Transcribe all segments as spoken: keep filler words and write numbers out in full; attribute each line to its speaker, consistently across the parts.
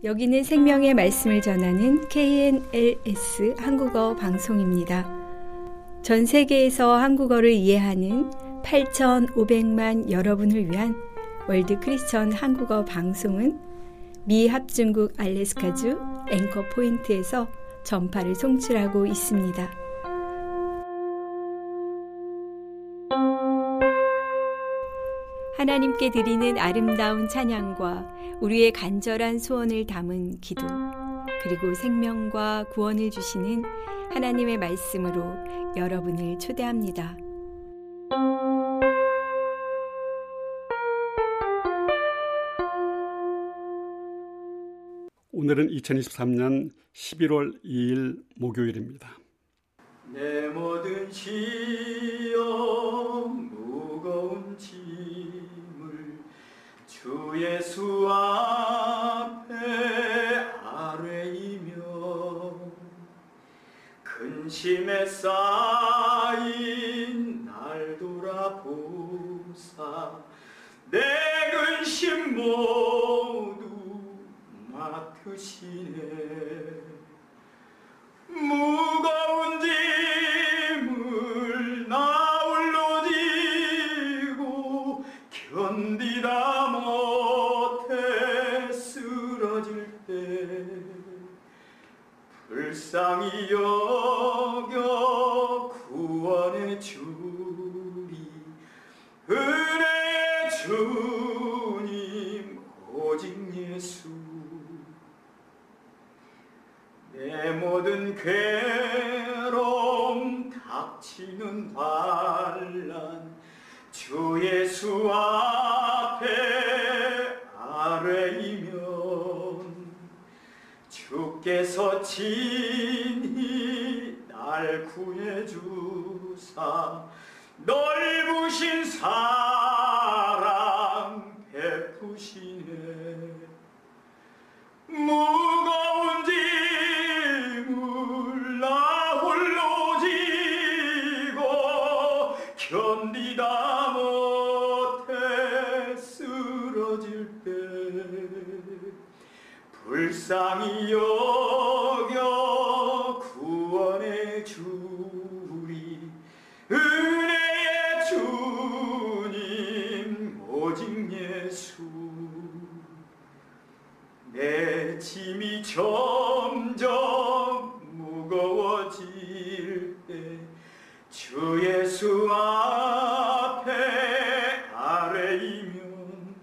Speaker 1: 여기는 생명의 말씀을 전하는 케이엔엘에스 한국어 방송입니다. 전 세계에서 한국어를 이해하는 팔천오백만 여러분을 위한 월드 크리스천 한국어 방송은 미 합중국 알래스카주 앵커 포인트에서 전파를 송출하고 있습니다. 하나님께 드리는 아름다운 찬양과 우리의 간절한 소원을 담은 기도, 그리고 생명과 구원을 주시는 하나님의 말씀으로 여러분을 초대합니다.
Speaker 2: 오늘은 이천이십삼 년 십일월 이일 목요일입니다.
Speaker 3: 내 모든 시험 무거운 짐을 주 예수 앞에 아뢰이며 근심에 쌓인 날 돌아보사 내 근심 모두 맡으시네. 무거운 짐을 나 홀로 지고 견디다 못해 쓰러질 때 불쌍히 여겨 구원해 주리. 은혜의 주님 오직 예수. 내 모든 괴로움 닥치는 환난 주 예수 앞에 아뢰이면 주께서 친히 날 구해주사 넓으신 사랑 베푸시네. 무거운 짐을 나 홀로 지고 견디다 못해 쓰러질 때 불쌍히 여겨 구원해 주리. 은혜의 주님 오직 예수. 내 짐이 점점 무거워질 때 주 예수 앞에 아뢰이면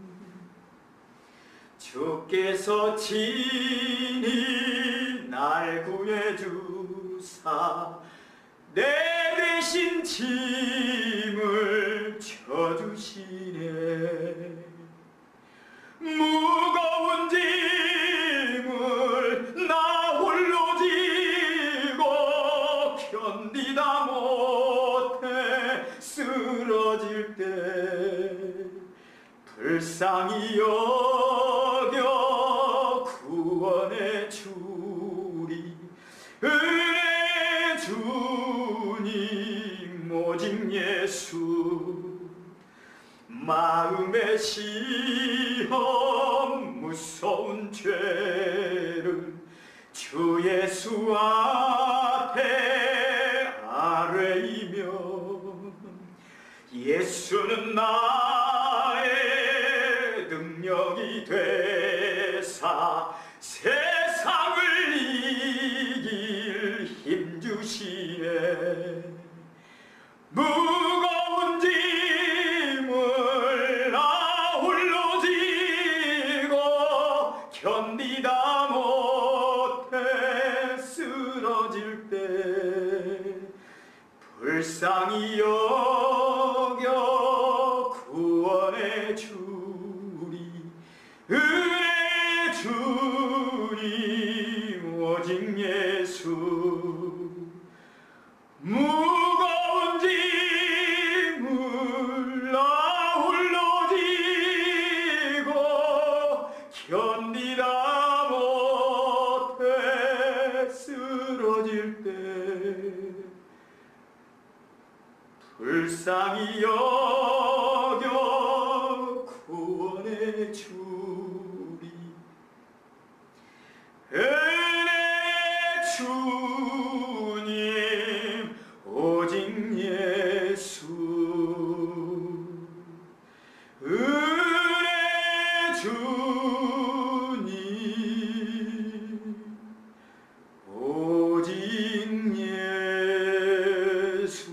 Speaker 3: 주께서 친히 날 구해주사 내 대신 짐을 져주시네. 무거운 짐을 나 홀로 지고 견디다 못해 쓰러질 때 불쌍히 여겨 구원해 주리. 은혜 주님 오직 예수. 마음의 시험 무서운 죄를 주 예수 앞에 아뢰이면 예수는 나의 능력이 되사 세상을 이길 힘 주시네. 무거운 짐을 나 홀로 지고 견디다 못해 쓰러질 때 불쌍히 여겨 구원해 주리. 은혜 주님 오직 예수. 무거운 짐을 나 홀로 지고 견디다 못해 쓰러질 때 불쌍히 여겨 구원해 주리. 주님 오직 예수 은혜 주님 오직 예수.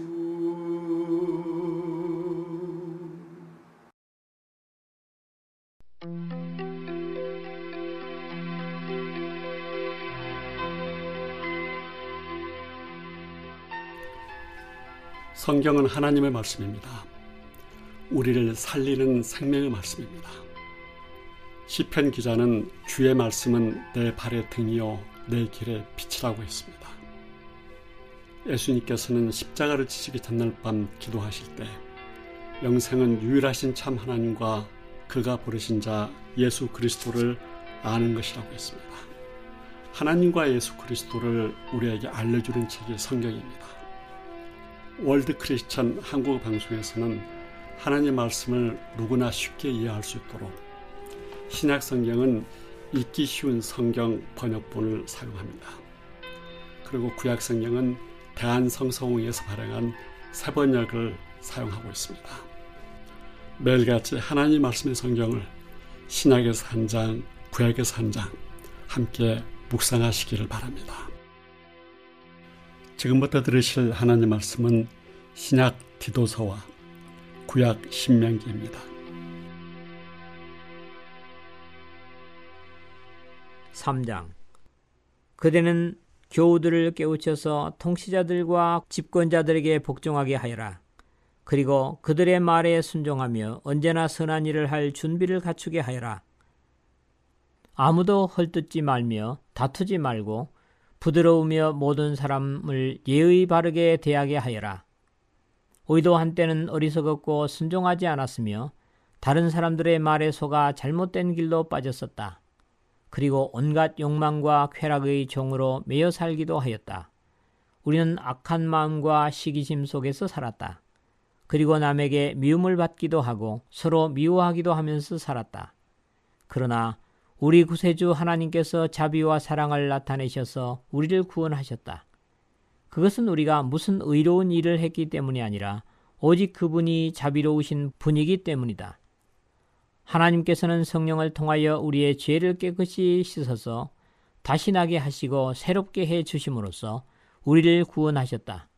Speaker 2: 성경은 하나님의 말씀입니다. 우리를 살리는 생명의 말씀입니다. 시편 기자는 주의 말씀은 내 발의 등이요 내 길의 빛이라고 했습니다. 예수님께서는 십자가를 지시기 전날 밤 기도하실 때 영생은 유일하신 참 하나님과 그가 부르신 자 예수 그리스도를 아는 것이라고 했습니다. 하나님과 예수 그리스도를 우리에게 알려주는 책이 성경입니다. 월드 크리스천 한국 방송에서는 하나님의 말씀을 누구나 쉽게 이해할 수 있도록 신약 성경은 읽기 쉬운 성경 번역본을 사용합니다. 그리고 구약 성경은 대한성서공회에서 발행한 새 번역을 사용하고 있습니다. 매일같이 하나님 말씀의 성경을 신약에서 한 장, 구약에서 한 장 함께 묵상하시기를 바랍니다. 지금부터 들으실 하나님 말씀은 신약 디도서와 구약 신명기입니다.
Speaker 4: 삼 장. 그대는 교우들을 깨우쳐서 통치자들과 집권자들에게 복종하게 하여라. 그리고 그들의 말에 순종하며 언제나 선한 일을 할 준비를 갖추게 하여라. 아무도 헐뜯지 말며 다투지 말고 부드러우며 모든 사람을 예의 바르게 대하게 하여라. 우리도 한때는 어리석었고 순종하지 않았으며 다른 사람들의 말에 속아 잘못된 길로 빠졌었다. 그리고 온갖 욕망과 쾌락의 종으로 매여 살기도 하였다. 우리는 악한 마음과 시기심 속에서 살았다. 그리고 남에게 미움을 받기도 하고 서로 미워하기도 하면서 살았다. 그러나 우리 구세주 하나님께서 자비와 사랑을 나타내셔서 우리를 구원하셨다. 그것은 우리가 무슨 의로운 일을 했기 때문이 아니라 오직 그분이 자비로우신 분이기 때문이다. 하나님께서는 성령을 통하여 우리의 죄를 깨끗이 씻어서 다시 나게 하시고 새롭게 해 주심으로써 우리를 구원하셨다.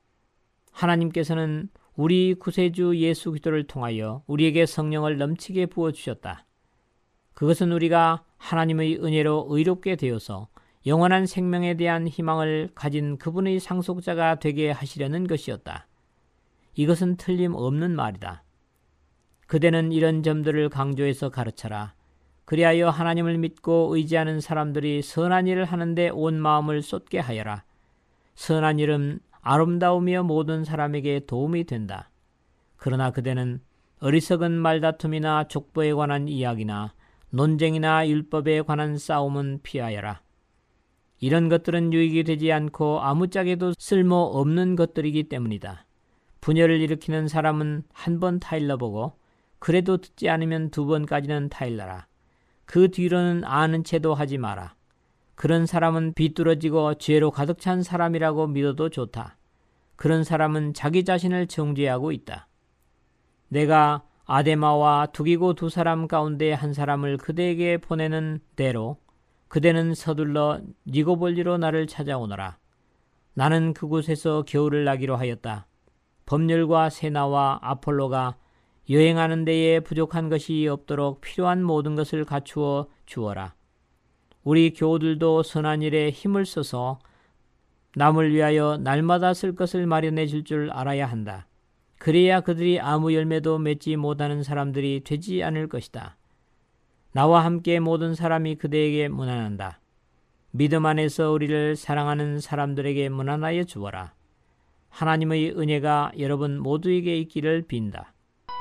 Speaker 4: 하나님께서는 우리 구세주 예수 그리스도를 통하여 우리에게 성령을 넘치게 부어주셨다. 그것은 우리가 하나님의 은혜로 의롭게 되어서 영원한 생명에 대한 희망을 가진 그분의 상속자가 되게 하시려는 것이었다. 이것은 틀림없는 말이다. 그대는 이런 점들을 강조해서 가르쳐라. 그리하여 하나님을 믿고 의지하는 사람들이 선한 일을 하는데 온 마음을 쏟게 하여라. 선한 일은 아름다우며 모든 사람에게 도움이 된다. 그러나 그대는 어리석은 말다툼이나 족보에 관한 이야기나 논쟁이나 율법에 관한 싸움은 피하여라. 이런 것들은 유익이 되지 않고 아무짝에도 쓸모없는 것들이기 때문이다. 분열을 일으키는 사람은 한 번 타일러보고 그래도 듣지 않으면 두 번까지는 타일러라. 그 뒤로는 아는 채도 하지 마라. 그런 사람은 비뚤어지고 죄로 가득 찬 사람이라고 믿어도 좋다. 그런 사람은 자기 자신을 정죄하고 있다. 내가 아데마와 두기고 두 사람 가운데 한 사람을 그대에게 보내는 대로 그대는 서둘러 니고볼리로 나를 찾아오너라. 나는 그곳에서 겨울을 나기로 하였다. 법률과 세나와 아폴로가 여행하는 데에 부족한 것이 없도록 필요한 모든 것을 갖추어 주어라. 우리 교우들도 선한 일에 힘을 써서 남을 위하여 날마다 쓸 것을 마련해 줄 줄 알아야 한다. 그래야 그들이 아무 열매도 맺지 못하는 사람들이 되지 않을 것이다. 나와 함께 모든 사람이 그대에게 문안한다. 믿음 안에서 우리를 사랑하는 사람들에게 문안하여 주어라. 하나님의 은혜가 여러분 모두에게 있기를 빈다.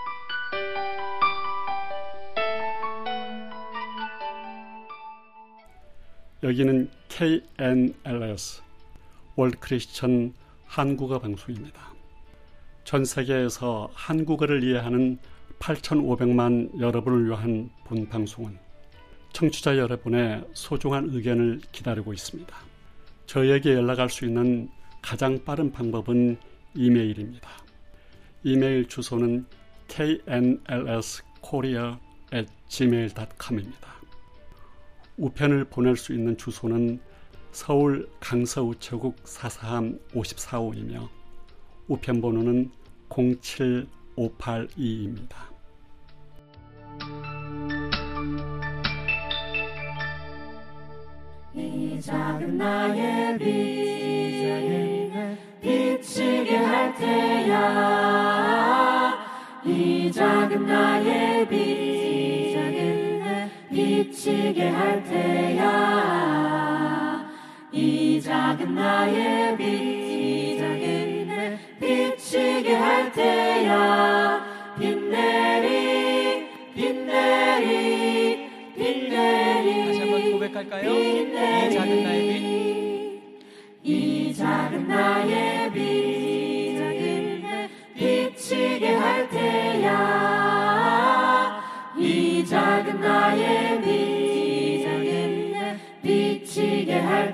Speaker 2: 여기는 케이엔엘에스 월드 크리스천 한국어 방송입니다. 전 세계에서 한국어를 이해하는 팔천오백만 여러분을 위한 본 방송은 청취자 여러분의 소중한 의견을 기다리고 있습니다. 저에게 연락할 수 있는 가장 빠른 방법은 이메일입니다. 이메일 주소는 케이 엔 엘 에스 코리아 앳 지메일 닷 컴입니다. 우편을 보낼 수 있는 주소는 서울 강서우체국 사사함 오십사호이며 우편번호는 공칠오팔이입니다.
Speaker 5: 이 작은 나의 빛을 비치게 할 테야. 이 작은 나의 빛을 비치게 할 테야. 이 작은 나의 빛을 비치게 할 테야. 비 내리 비 내리 비 내리.
Speaker 6: 다시 한번 고백할까요?
Speaker 5: 비 내리,
Speaker 6: 이 작은 나의 빛,
Speaker 5: 이 작은 나의 빛을 비치게 할 테야. 이 작은 나의 빛을 비치게 할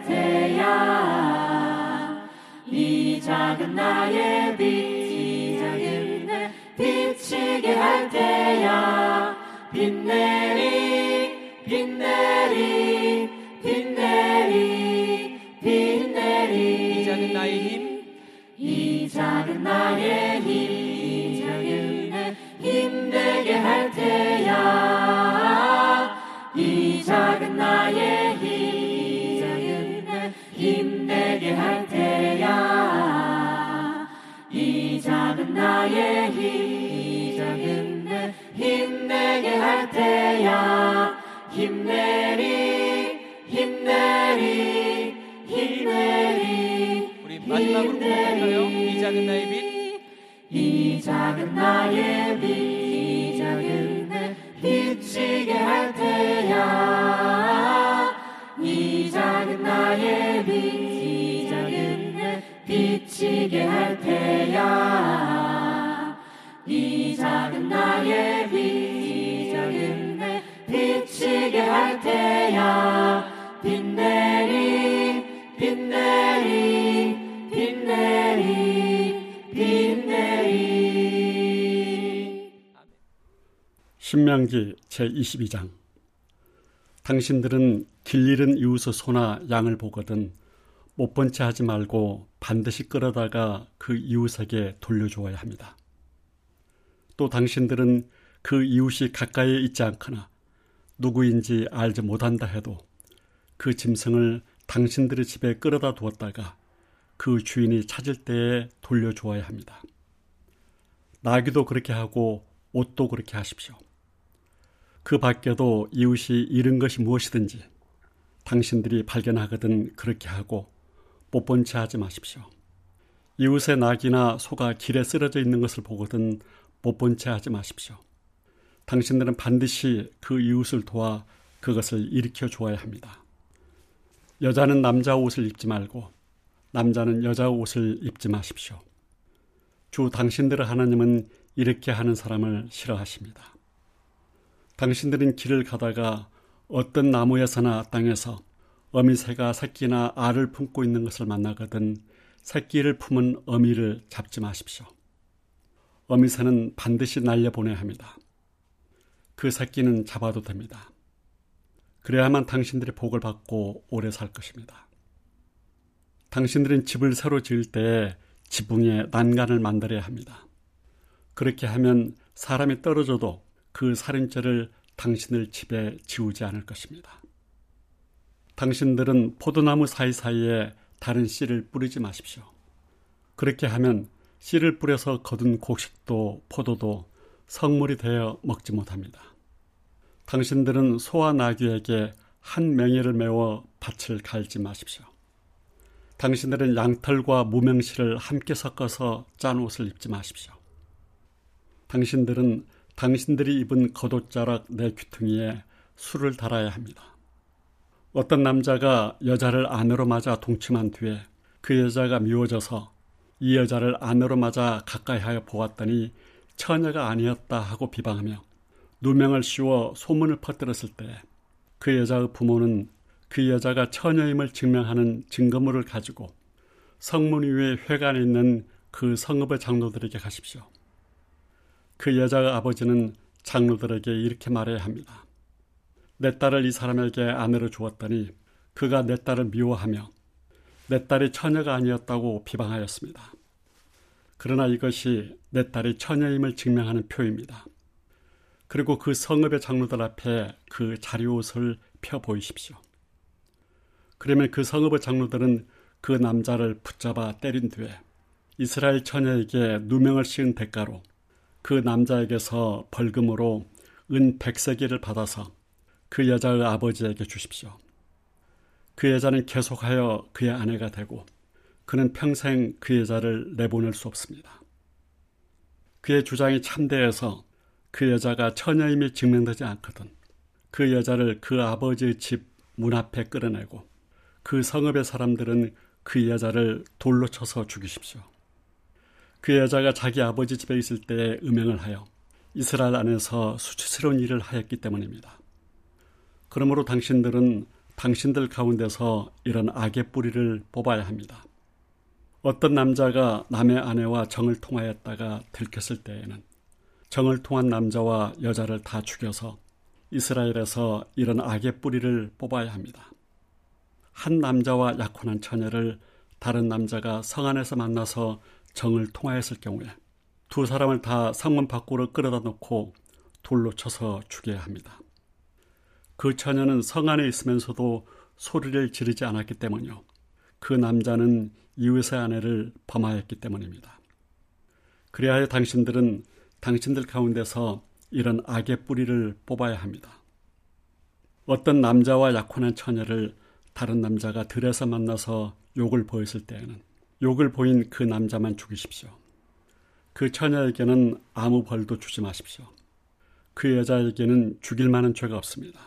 Speaker 5: 테야. 이 작은 나의 빛을 비치게 할 테야. 비 내리 비 내리 비 내리 비 내리.
Speaker 6: 이 작은 나의 힘,
Speaker 5: 이 작은 나의 힘을 힘내게 할 테야. 이 작은 나의 힘을 힘내게 할 테야. 이 작은 나의 힘을 힘내게 할 테야. 힘내리 힘내리 힘내리.
Speaker 6: 우리 마지막으로 고백할까요? 이 작은 나의 빛,
Speaker 5: 이 작은 나의 빛을 비치게 할 테야. 이 작은 나의 빛을 비치게 할 테야. 이 작은 나의 빛을 비치게 할 테야. 비 내리 비 내리 비 내리 비 내리.
Speaker 2: 신명기 제이십이장. 당신들은 길 잃은 이웃의 소나 양을 보거든 못 본 채 하지 말고 반드시 끌어다가 그 이웃에게 돌려주어야 합니다. 또 당신들은 그 이웃이 가까이에 있지 않거나 누구인지 알지 못한다 해도 그 짐승을 당신들의 집에 끌어다 두었다가 그 주인이 찾을 때에 돌려주어야 합니다. 나귀도 그렇게 하고 옷도 그렇게 하십시오. 그 밖에도 이웃이 잃은 것이 무엇이든지 당신들이 발견하거든 그렇게 하고 못 본 채 하지 마십시오. 이웃의 낙이나 소가 길에 쓰러져 있는 것을 보거든 못 본 채 하지 마십시오. 당신들은 반드시 그 이웃을 도와 그것을 일으켜 주어야 합니다. 여자는 남자 옷을 입지 말고 남자는 여자 옷을 입지 마십시오. 주 당신들의 하나님은 이렇게 하는 사람을 싫어하십니다. 당신들은 길을 가다가 어떤 나무에서나 땅에서 어미새가 새끼나 알을 품고 있는 것을 만나거든 새끼를 품은 어미를 잡지 마십시오. 어미새는 반드시 날려보내야 합니다. 그 새끼는 잡아도 됩니다. 그래야만 당신들이 복을 받고 오래 살 것입니다. 당신들은 집을 새로 지을 때에 지붕에 난간을 만들어야 합니다. 그렇게 하면 사람이 떨어져도 그 살인죄를 당신들 집에 지우지 않을 것입니다. 당신들은 포도나무 사이사이에 다른 씨를 뿌리지 마십시오. 그렇게 하면 씨를 뿌려서 거둔 곡식도 포도도 성물이 되어 먹지 못합니다. 당신들은 소와 나귀에게 한 맹이를 메워 밭을 갈지 마십시오. 당신들은 양털과 무명실을 함께 섞어서 짠 옷을 입지 마십시오. 당신들은 당신들이 입은 겉옷자락 내 귀퉁이에 술을 달아야 합니다. 어떤 남자가 여자를 안으로 맞아 동침한 뒤에 그 여자가 미워져서 이 여자를 안으로 맞아 가까이 하여 보았더니 처녀가 아니었다 하고 비방하며 누명을 씌워 소문을 퍼뜨렸을 때 그 여자의 부모는 그 여자가 처녀임을 증명하는 증거물을 가지고 성문 위에 회관에 있는 그 성읍의 장로들에게 가십시오. 그 여자의 아버지는 장로들에게 이렇게 말해야 합니다. 내 딸을 이 사람에게 아내로 주었더니 그가 내 딸을 미워하며 내 딸이 처녀가 아니었다고 비방하였습니다. 그러나 이것이 내 딸이 처녀임을 증명하는 표입니다. 그리고 그 성읍의 장로들 앞에 그 자리옷을 펴 보이십시오. 그러면 그 성읍의 장로들은 그 남자를 붙잡아 때린 뒤에 이스라엘 처녀에게 누명을 씌운 대가로 그 남자에게서 벌금으로 은 백세기를 받아서 그 여자의 아버지에게 주십시오. 그 여자는 계속하여 그의 아내가 되고 그는 평생 그 여자를 내보낼 수 없습니다. 그의 주장이 참되어서 그 여자가 처녀임이 증명되지 않거든 그 여자를 그 아버지의 집 문 앞에 끌어내고 그 성읍의 사람들은 그 여자를 돌로 쳐서 죽이십시오. 그 여자가 자기 아버지 집에 있을 때에 음행을 하여 이스라엘 안에서 수치스러운 일을 하였기 때문입니다. 그러므로 당신들은 당신들 가운데서 이런 악의 뿌리를 뽑아야 합니다. 어떤 남자가 남의 아내와 정을 통하였다가 들켰을 때에는 정을 통한 남자와 여자를 다 죽여서 이스라엘에서 이런 악의 뿌리를 뽑아야 합니다. 한 남자와 약혼한 처녀를 다른 남자가 성 안에서 만나서 정을 통하였을 경우에 두 사람을 다 성문 밖으로 끌어다 놓고 돌로 쳐서 죽여야 합니다. 그 처녀는 성 안에 있으면서도 소리를 지르지 않았기 때문이요. 그 남자는 이웃의 아내를 범하였기 때문입니다. 그리하여 당신들은 당신들 가운데서 이런 악의 뿌리를 뽑아야 합니다. 어떤 남자와 약혼한 처녀를 다른 남자가 들에서 만나서 욕을 보였을 때에는 욕을 보인 그 남자만 죽이십시오. 그 처녀에게는 아무 벌도 주지 마십시오. 그 여자에게는 죽일 만한 죄가 없습니다.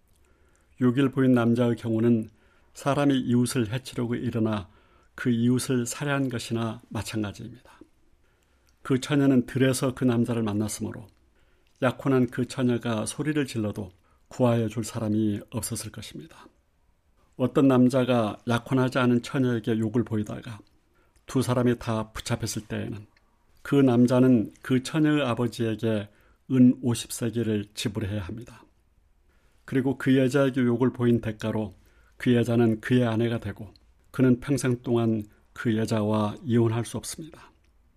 Speaker 2: 욕을 보인 남자의 경우는 사람이 이웃을 해치려고 일어나 그 이웃을 살해한 것이나 마찬가지입니다. 그 처녀는 들에서 그 남자를 만났으므로 약혼한 그 처녀가 소리를 질러도 구하여 줄 사람이 없었을 것입니다. 어떤 남자가 약혼하지 않은 처녀에게 욕을 보이다가 두 사람이 다 붙잡혔을 때에는 그 남자는 그 처녀의 아버지에게 은 오십 세기를 지불해야 합니다. 그리고 그 여자에게 욕을 보인 대가로 그 여자는 그의 아내가 되고 그는 평생 동안 그 여자와 이혼할 수 없습니다.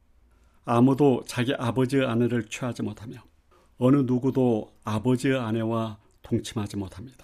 Speaker 2: 아무도 자기 아버지의 아내를 취하지 못하며 어느 누구도 아버지의 아내와 동침하지 못합니다.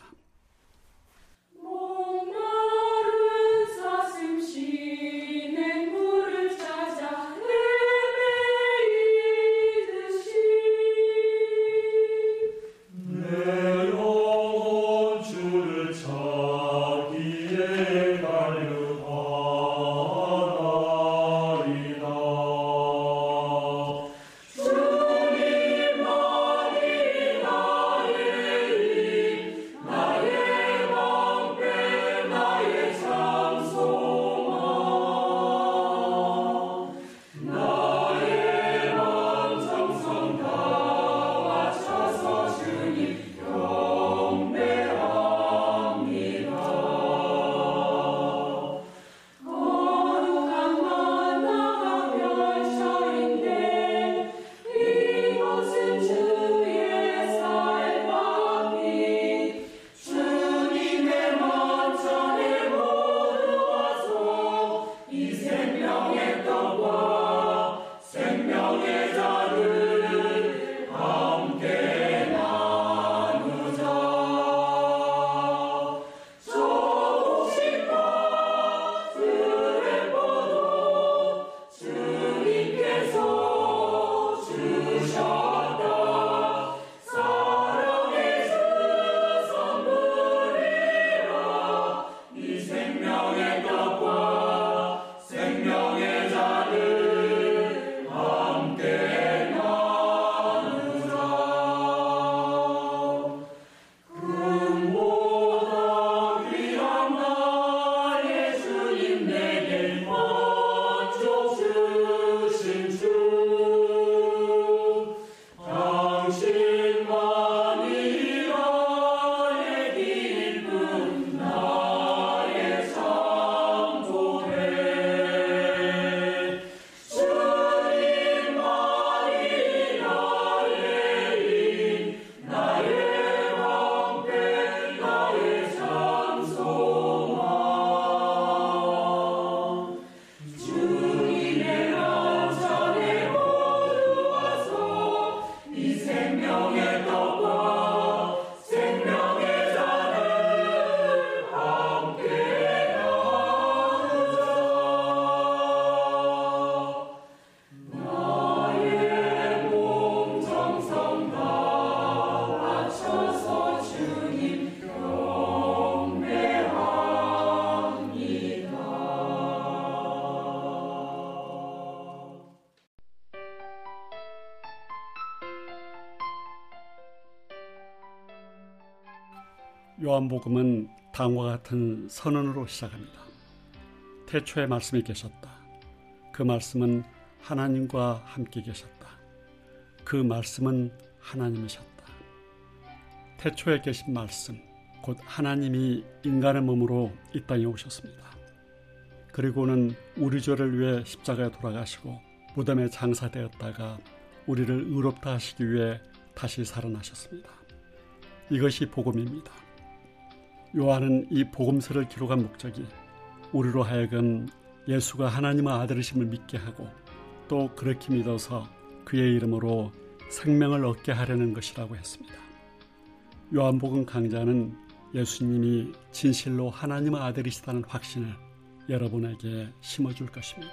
Speaker 2: 요한복음은 다음과 같은 선언으로 시작합니다. 태초에 말씀이 계셨다. 그 말씀은 하나님과 함께 계셨다. 그 말씀은 하나님이셨다. 태초에 계신 말씀, 곧 하나님이 인간의 몸으로 이 땅에 오셨습니다. 그리고는 우리 죄를 위해 십자가에 돌아가시고 무덤에 장사되었다가 우리를 의롭다 하시기 위해 다시 살아나셨습니다. 이것이 복음입니다. 요한은 이 복음서를 기록한 목적이 우리로 하여금 예수가 하나님의 아들이심을 믿게 하고 또 그렇게 믿어서 그의 이름으로 생명을 얻게 하려는 것이라고 했습니다. 요한복음 강자는 예수님이 진실로 하나님의 아들이시다는 확신을 여러분에게 심어줄 것입니다.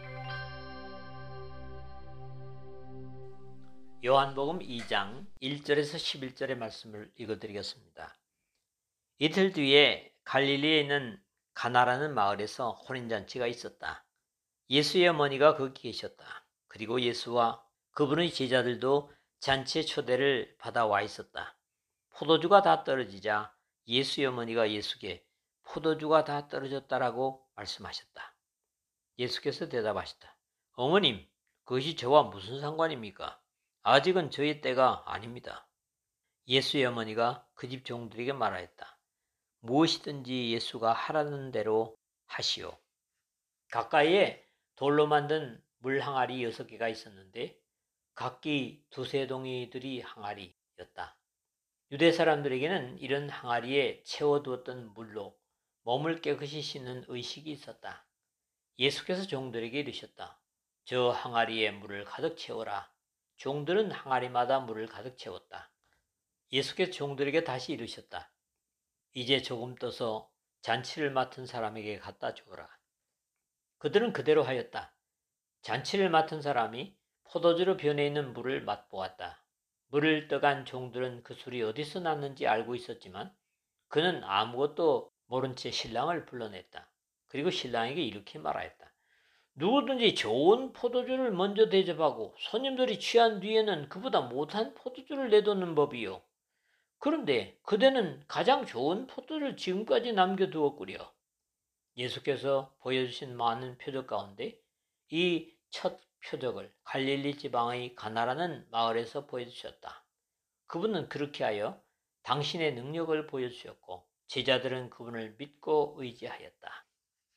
Speaker 4: 요한복음 이 장 일 절에서 십일 절의 말씀을 읽어드리겠습니다. 이틀 뒤에 갈릴리에 있는 가나라는 마을에서 혼인잔치가 있었다. 예수의 어머니가 거기 계셨다. 그리고 예수와 그분의 제자들도 잔치의 초대를 받아 와 있었다. 포도주가 다 떨어지자 예수의 어머니가 예수께 포도주가 다 떨어졌다라고 말씀하셨다. 예수께서 대답하셨다. 어머님, 그것이 저와 무슨 상관입니까? 아직은 저희 때가 아닙니다. 예수의 어머니가 그 집 종들에게 말하였다. 무엇이든지 예수가 하라는 대로 하시오. 가까이에 돌로 만든 물 항아리 여섯 개가 있었는데 각기 두세 동이들이 항아리였다. 유대 사람들에게는 이런 항아리에 채워두었던 물로 몸을 깨끗이 씻는 의식이 있었다. 예수께서 종들에게 이르셨다. 저 항아리에 물을 가득 채워라. 종들은 항아리마다 물을 가득 채웠다. 예수께서 종들에게 다시 이르셨다. 이제 조금 떠서 잔치를 맡은 사람에게 갖다 주어라. 그들은 그대로 하였다. 잔치를 맡은 사람이 포도주로 변해 있는 물을 맛보았다. 물을 떠간 종들은 그 술이 어디서 났는지 알고 있었지만 그는 아무것도 모른 채 신랑을 불러냈다. 그리고 신랑에게 이렇게 말하였다. 누구든지 좋은 포도주를 먼저 대접하고 손님들이 취한 뒤에는 그보다 못한 포도주를 내놓는 법이요. 그런데 그대는 가장 좋은 포도를 지금까지 남겨두었구려. 예수께서 보여주신 많은 표적 가운데 이 첫 표적을 갈릴리 지방의 가나라는 마을에서 보여주셨다. 그분은 그렇게 하여 당신의 능력을 보여주셨고 제자들은 그분을 믿고 의지하였다.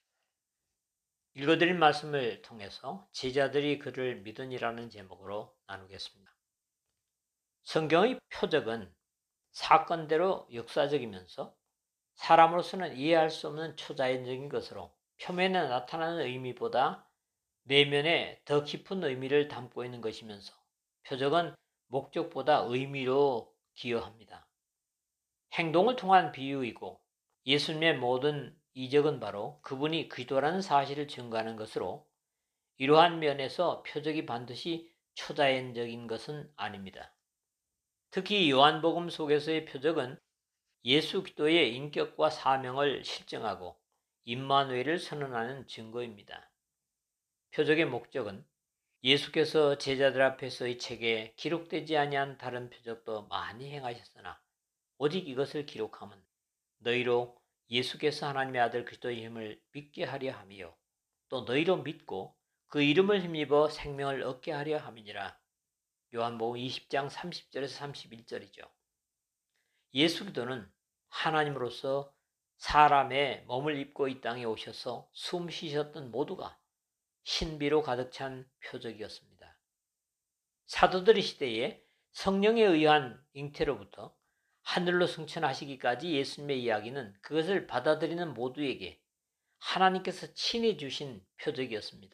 Speaker 4: 읽어드린 말씀을 통해서 제자들이 그를 믿으니라는 제목으로 나누겠습니다. 성경의 표적은 사건대로 역사적이면서 사람으로서는 이해할 수 없는 초자연적인 것으로 표면에 나타나는 의미보다 내면에 더 깊은 의미를 담고 있는 것이면서 표적은 목적보다 의미로 기여합니다. 행동을 통한 비유이고 예수님의 모든 이적은 바로 그분이 그리스도라는 사실을 증거하는 것으로 이러한 면에서 표적이 반드시 초자연적인 것은 아닙니다. 특히 요한복음 속에서의 표적은 예수 그리스도의 인격과 사명을 실증하고 임마누엘을 선언하는 증거입니다. 표적의 목적은 예수께서 제자들 앞에서의 책에 기록되지 아니한 다른 표적도 많이 행하셨으나 오직 이것을 기록함은 너희로 예수께서 하나님의 아들 그리스도의 힘을 믿게 하려 함이요 또 너희로 믿고 그 이름을 힘입어 생명을 얻게 하려 함이니라. 요한복음 이십 장 삼십 절에서 삼십일 절이죠. 예수 그리스도는 하나님으로서 사람의 몸을 입고 이 땅에 오셔서 숨 쉬셨던 모두가 신비로 가득 찬 표적이었습니다. 사도들의 시대에 성령에 의한 잉태로부터 하늘로 승천하시기까지 예수님의 이야기는 그것을 받아들이는 모두에게 하나님께서 친히 주신 표적이었습니다.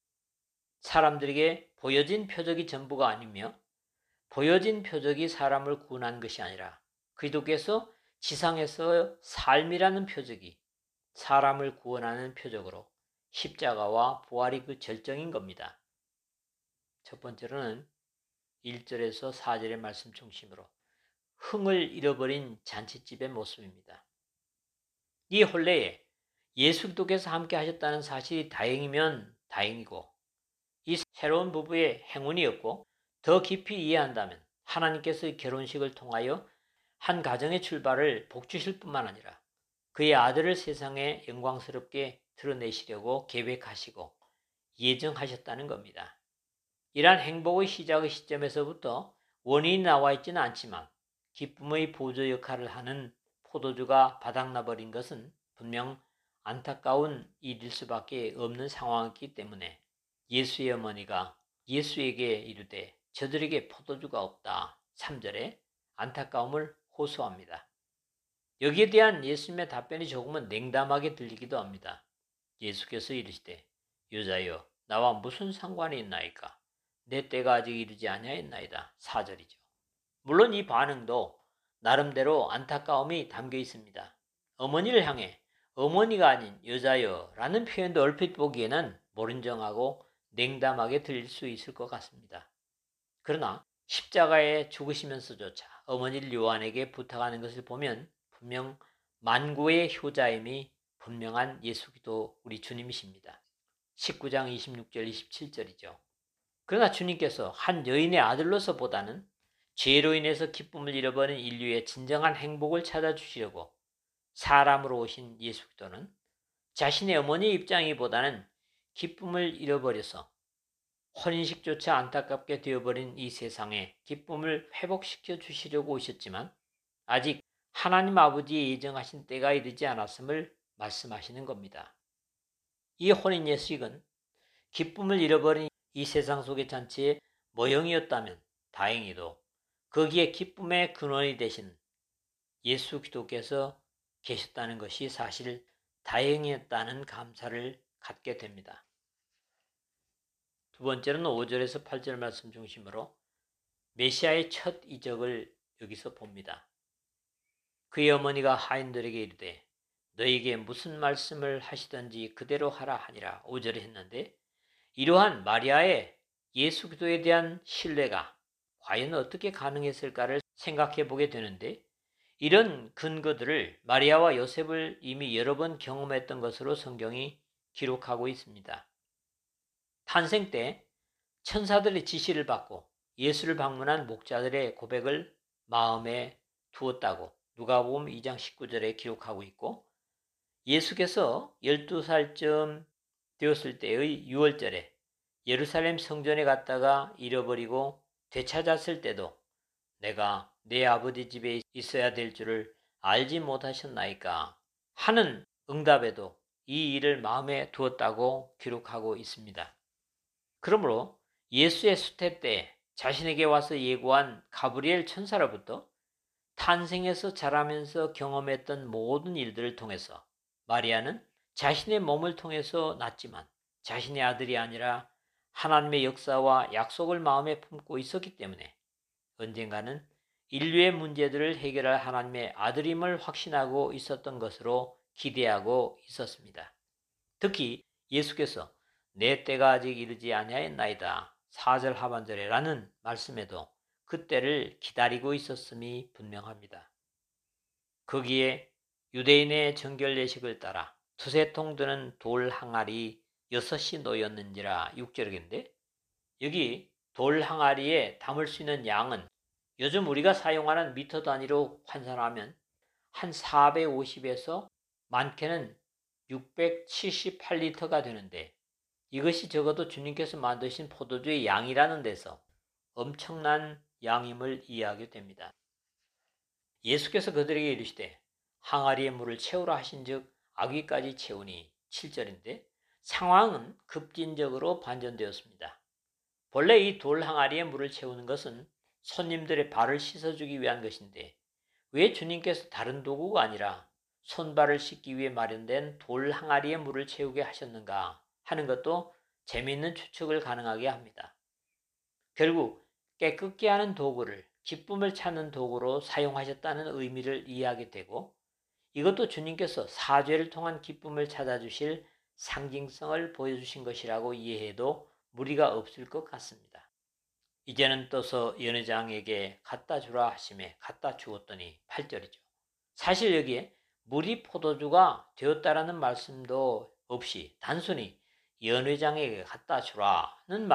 Speaker 4: 사람들에게 보여진 표적이 전부가 아니며 보여진 표적이 사람을 구원한 것이 아니라 그리스도께서 지상에서 삶이라는 표적이 사람을 구원하는 표적으로 십자가와 부활이 그 절정인 겁니다. 첫 번째로는 일 절에서 사 절의 말씀 중심으로 흥을 잃어버린 잔치집의 모습입니다. 이 혼례에 예수 그리스도께서 함께 하셨다는 사실이 다행이면 다행이고 이 새로운 부부의 행운이었고 더 깊이 이해한다면 하나님께서의 결혼식을 통하여 한 가정의 출발을 복주실 뿐만 아니라 그의 아들을 세상에 영광스럽게 드러내시려고 계획하시고 예정하셨다는 겁니다. 이러한 행복의 시작의 시점에서부터 원인이 나와 있지는 않지만 기쁨의 보조 역할을 하는 포도주가 바닥나버린 것은 분명 안타까운 일일 수밖에 없는 상황이기 때문에 예수의 어머니가 예수에게 이르되 저들에게 포도주가 없다. 삼 절에 안타까움을 호소합니다. 여기에 대한 예수님의 답변이 조금은 냉담하게 들리기도 합니다. 예수께서 이르시되 여자여 나와 무슨 상관이 있나이까? 내 때가 아직 이르지 아니하였나이다. 사 절이죠. 물론 이 반응도 나름대로 안타까움이 담겨 있습니다. 어머니를 향해 어머니가 아닌 여자여 라는 표현도 얼핏 보기에는 모른정하고 냉담하게 들릴 수 있을 것 같습니다. 그러나 십자가에 죽으시면서조차 어머니를 요한에게 부탁하는 것을 보면 분명 만구의 효자임이 분명한 예수기도 우리 주님이십니다. 십구 장 이십육 절 이십칠 절이죠. 그러나 주님께서 한 여인의 아들로서 보다는 죄로 인해서 기쁨을 잃어버린 인류의 진정한 행복을 찾아주시려고 사람으로 오신 예수기도는 자신의 어머니의 입장이보다는 기쁨을 잃어버려서 혼인식조차 안타깝게 되어버린 이 세상에 기쁨을 회복시켜 주시려고 오셨지만 아직 하나님 아버지의 예정하신 때가 이르지 않았음을 말씀하시는 겁니다. 이 혼인 예식은 기쁨을 잃어버린 이 세상 속의 잔치의 모형이었다면 다행히도 거기에 기쁨의 근원이 되신 예수 기도께서 계셨다는 것이 사실 다행이었다는 감사를 갖게 됩니다. 두 번째로는 오 절에서 팔 절 말씀 중심으로 메시아의 첫 이적을 여기서 봅니다. 그의 어머니가 하인들에게 이르되 너에게 무슨 말씀을 하시든지 그대로 하라 하니라 오 절에 했는데 이러한 마리아의 예수 그리스도에 대한 신뢰가 과연 어떻게 가능했을까를 생각해 보게 되는데 이런 근거들을 마리아와 요셉을 이미 여러 번 경험했던 것으로 성경이 기록하고 있습니다. 탄생 때 천사들의 지시를 받고 예수를 방문한 목자들의 고백을 마음에 두었다고 누가복음 이 장 십구 절에 기록하고 있고 예수께서 열두 살쯤 되었을 때의 유월절에 예루살렘 성전에 갔다가 잃어버리고 되찾았을 때도 내가 내 아버지 집에 있어야 될 줄을 알지 못하셨나이까 하는 응답에도 이 일을 마음에 두었다고 기록하고 있습니다. 그러므로 예수의 수태 때 자신에게 와서 예고한 가브리엘 천사로부터 탄생에서 자라면서 경험했던 모든 일들을 통해서 마리아는 자신의 몸을 통해서 낳지만 자신의 아들이 아니라 하나님의 역사와 약속을 마음에 품고 있었기 때문에 언젠가는 인류의 문제들을 해결할 하나님의 아들임을 확신하고 있었던 것으로 기대하고 있었습니다. 특히 예수께서 내 때가 아직 이르지 아니하였나이다 사 절 하반절에 라는 말씀에도 그때를 기다리고 있었음이 분명합니다. 거기에 유대인의 정결 예식을 따라 두세 통 드는 돌 항아리 여섯이 놓였는지라 육 절인데 여기 돌 항아리에 담을 수 있는 양은 요즘 우리가 사용하는 미터 단위로 환산하면 한 사백오십에서 많게는 육백칠십팔 리터가 되는데 이것이 적어도 주님께서 만드신 포도주의 양이라는 데서 엄청난 양임을 이해하게 됩니다. 예수께서 그들에게 이르시되 항아리에 물을 채우라 하신즉 아귀까지 채우니 칠 절인데 상황은 급진적으로 반전되었습니다. 본래 이 돌 항아리에 물을 채우는 것은 손님들의 발을 씻어주기 위한 것인데 왜 주님께서 다른 도구가 아니라 손발을 씻기 위해 마련된 돌 항아리에 물을 채우게 하셨는가 하는 것도 재미있는 추측을 가능하게 합니다. 결국 깨끗게 하는 도구를 기쁨을 찾는 도구로 사용하셨다는 의미를 이해하게 되고 이것도 주님께서 사죄를 통한 기쁨을 찾아주실 상징성을 보여주신 것이라고 이해해도 무리가 없을 것 같습니다. 이제는 떠서 연회장에게 갖다 주라 하심에 갖다 주었더니 팔 절이죠. 사실 여기에 물이 포도주가 되었다라는 말씀도 없이 단순히 연회장에게 갖다 주라는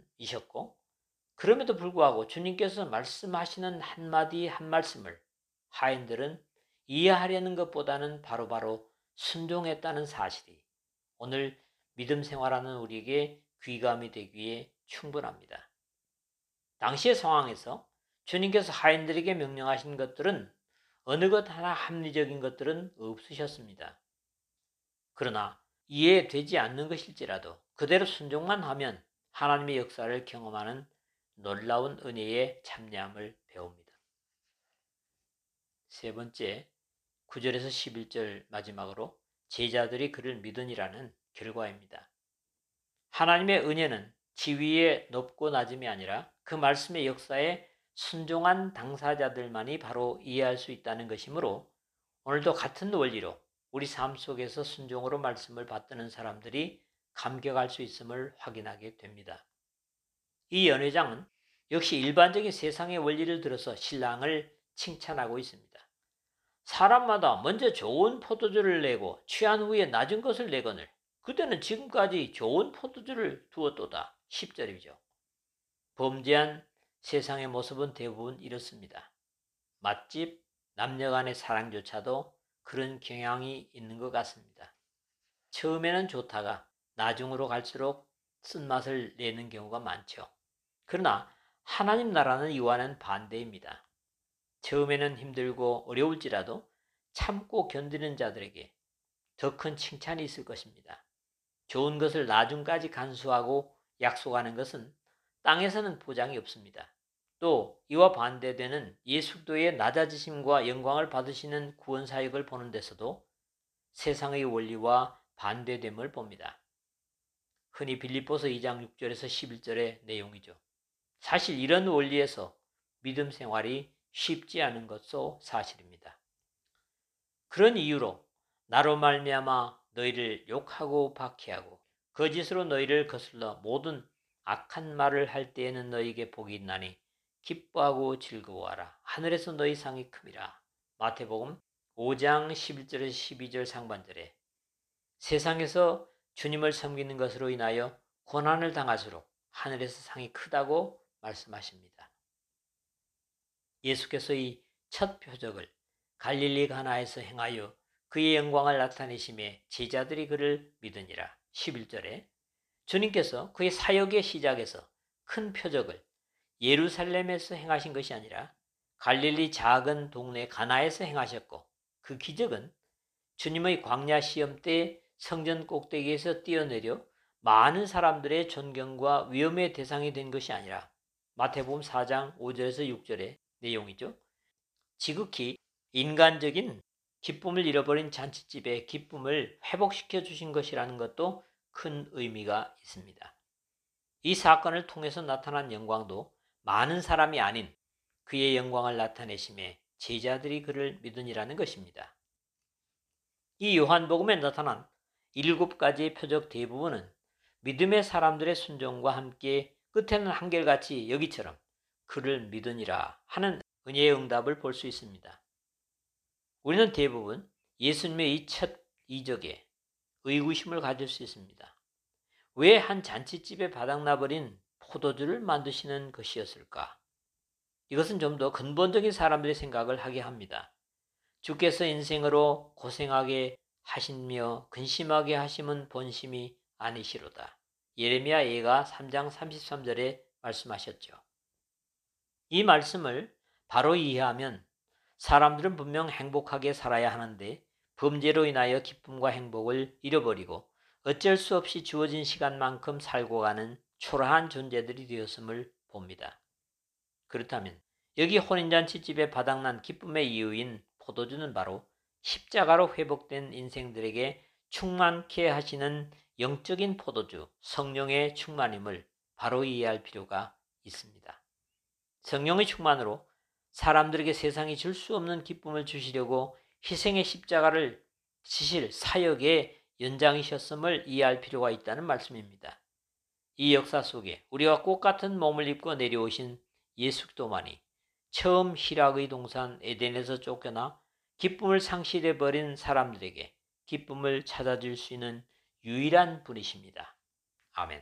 Speaker 4: 말씀이셨고 그럼에도 불구하고 주님께서 말씀하시는 한마디 한 말씀을 하인들은 이해하려는 것보다는 바로바로 순종했다는 사실이 오늘 믿음 생활하는 우리에게 귀감이 되기에 충분합니다. 당시의 상황에서 주님께서 하인들에게 명령하신 것들은 어느 것 하나 합리적인 것들은 없으셨습니다. 그러나 이해되지 않는 것일지라도 그대로 순종만 하면 하나님의 역사를 경험하는 놀라운 은혜의 참여함을 배웁니다. 세 번째, 구 절에서 십일 절 마지막으로 제자들이 그를 믿으니라는 결과입니다. 하나님의 은혜는 지위의 높고 낮음이 아니라 그 말씀의 역사에 순종한 당사자들만이 바로 이해할 수 있다는 것이므로 오늘도 같은 원리로 우리 삶 속에서 순종으로 말씀을 받드는 사람들이 감격할 수 있음을 확인하게 됩니다. 이 연회장은 역시 일반적인 세상의 원리를 들어서 신랑을 칭찬하고 있습니다. 사람마다 먼저 좋은 포도주를 내고 취한 후에 낮은 것을 내거늘 그때는 지금까지 좋은 포도주를 두었도다. 십 절이죠. 범죄한 세상의 모습은 대부분 이렇습니다. 맛집, 남녀 간의 사랑조차도 그런 경향이 있는 것 같습니다. 처음에는 좋다가 나중으로 갈수록 쓴맛을 내는 경우가 많죠. 그러나 하나님 나라는 이와는 반대입니다. 처음에는 힘들고 어려울지라도 참고 견디는 자들에게 더 큰 칭찬이 있을 것입니다. 좋은 것을 나중까지 간수하고 약속하는 것은 땅에서는 보장이 없습니다. 또 이와 반대되는 예수도의 낮아지심과 영광을 받으시는 구원사역을 보는 데서도 세상의 원리와 반대됨을 봅니다. 흔히 빌립보서 이 장 육 절에서 십일 절의 내용이죠. 사실 이런 원리에서 믿음 생활이 쉽지 않은 것도 사실입니다. 그런 이유로 나로 말미암아 너희를 욕하고 박해하고 거짓으로 너희를 거슬러 모든 악한 말을 할 때에는 너희에게 복이 있나니 기뻐하고 즐거워하라. 하늘에서 너희 상이 큼이라. 마태복음 오 장 십일 절에서 십이 절 상반절에 세상에서 주님을 섬기는 것으로 인하여 고난을 당할수록 하늘에서 상이 크다고 말씀하십니다. 예수께서 이 첫 표적을 갈릴리 가나에서 행하여 그의 영광을 나타내심에 제자들이 그를 믿으니라. 십일 절에 주님께서 그의 사역의 시작에서 큰 표적을 예루살렘에서 행하신 것이 아니라 갈릴리 작은 동네 가나에서 행하셨고 그 기적은 주님의 광야 시험 때 성전 꼭대기에서 뛰어내려 많은 사람들의 존경과 위엄의 대상이 된 것이 아니라 마태복음 사 장 오 절에서 육 절의 내용이죠. 지극히 인간적인 기쁨을 잃어버린 잔치집의 기쁨을 회복시켜 주신 것이라는 것도 큰 의미가 있습니다. 이 사건을 통해서 나타난 영광도 많은 사람이 아닌 그의 영광을 나타내심에 제자들이 그를 믿으니라는 것입니다. 이 요한복음에 나타난 일곱 가지의 표적 대부분은 믿음의 사람들의 순종과 함께 끝에는 한결같이 여기처럼 그를 믿으니라 하는 은혜의 응답을 볼 수 있습니다. 우리는 대부분 예수님의 이 첫 이적에 의구심을 가질 수 있습니다. 왜 한 잔치집에 바닥나버린 포도주를 만드시는 것이었을까? 이것은 좀 더 근본적인 사람들의 생각을 하게 합니다. 주께서 인생으로 고생하게 하시며 근심하게 하심은 본심이 아니시로다. 예레미야 예가 삼 장 삼십삼 절에 말씀하셨죠. 이 말씀을 바로 이해하면 사람들은 분명 행복하게 살아야 하는데 범죄로 인하여 기쁨과 행복을 잃어버리고 어쩔 수 없이 주어진 시간만큼 살고 가는 초라한 존재들이 되었음을 봅니다. 그렇다면 여기 혼인잔치집에 바닥난 기쁨의 이유인 포도주는 바로 십자가로 회복된 인생들에게 충만케 하시는 영적인 포도주, 성령의 충만임을 바로 이해할 필요가 있습니다. 성령의 충만으로 사람들에게 세상이 줄 수 없는 기쁨을 주시려고 희생의 십자가를 지실 사역의 연장이셨음을 이해할 필요가 있다는 말씀입니다. 이 역사 속에 우리와 꽃같은 몸을 입고 내려오신 예수 그리스도만이 처음 희락의 동산 에덴에서 쫓겨나 기쁨을 상실해버린 사람들에게 기쁨을 찾아줄 수 있는 유일한 분이십니다. 아멘.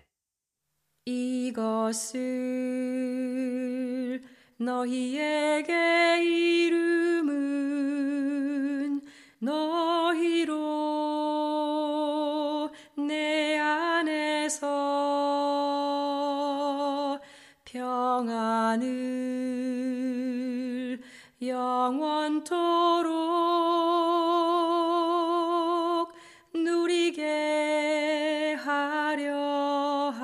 Speaker 7: 이것을 너희에게 이름을 너희로 내 안에서 평안을 영원토록 누리게 하려